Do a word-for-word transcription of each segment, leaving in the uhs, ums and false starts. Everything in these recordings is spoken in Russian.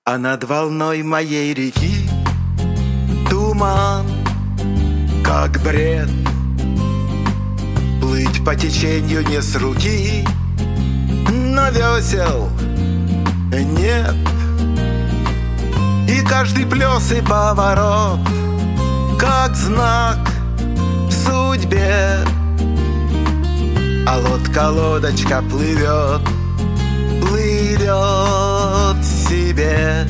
А над волной моей реки туман, как бред. Плыть по течению не с руки, но весел нет. И каждый плес и поворот, как знак в судьбе. А лодка-лодочка плывет, плывет себе.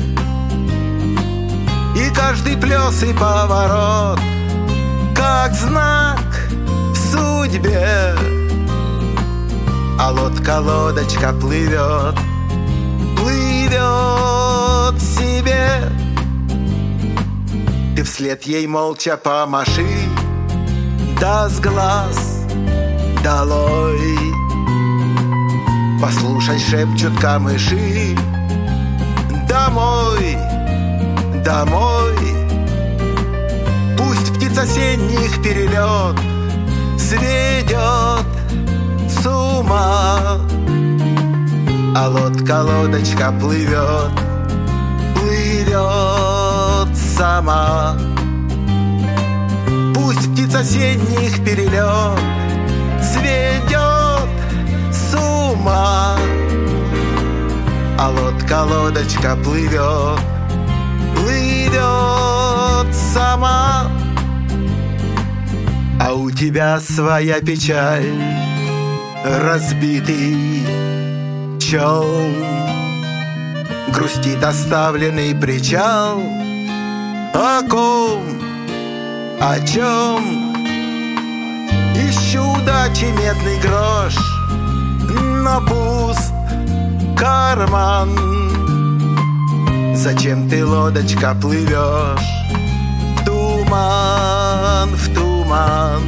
И каждый плес и поворот, как знак в судьбе. А лодка-лодочка плывет, плывет себе. Ты вслед ей молча помаши, да с глаз долой. Послушай, шепчут камыши: домой, домой. Пусть птиц осенних перелет сведет с ума, а лодка-лодочка плывет, плывет сама. Пусть птиц осенних перелет сведет с ума, а лодка-лодочка плывет, плывет сама. А у тебя своя печаль, разбитый челн, грустит оставленный причал. О ком, о чем? Ищу удачи медный грош, но пуст карман. Зачем ты, лодочка, плывешь в туман, в туман?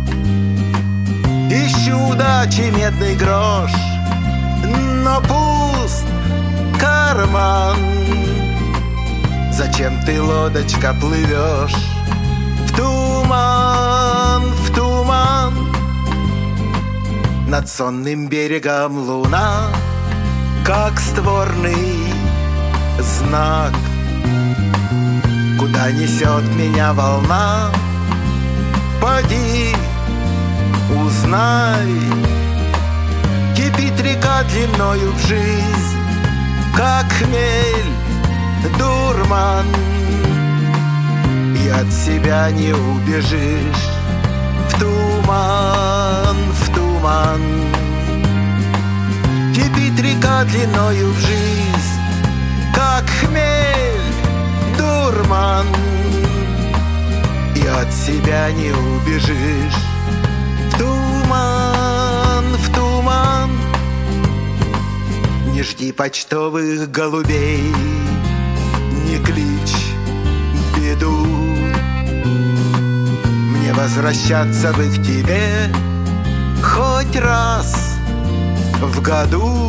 Ищу удачи медный грош, но пуст карман. Зачем ты, лодочка, плывешь в туман, в туман? Над сонным берегом луна, как створный знак. Куда несет меня волна, поди, узнай. Кипит река длиною в жизнь, как хмель, дурман. И от себя не убежишь в туман, в туман. Кипит река длиною в жизнь, как хмель, дурман. И от себя не убежишь в туман, в туман. Не жди почтовых голубей, не кличь беду. Мне возвращаться бы к тебе хоть раз в году.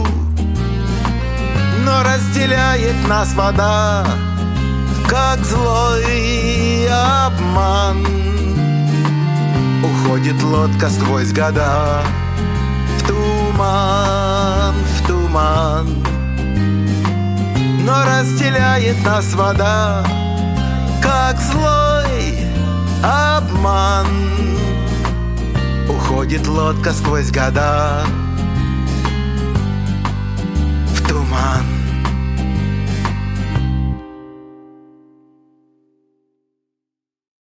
Но разделяет нас вода, как злой обман. Уходит лодка сквозь года в туман, в туман. Но разделяет нас вода, как злой обман. Уходит лодка сквозь года в туман.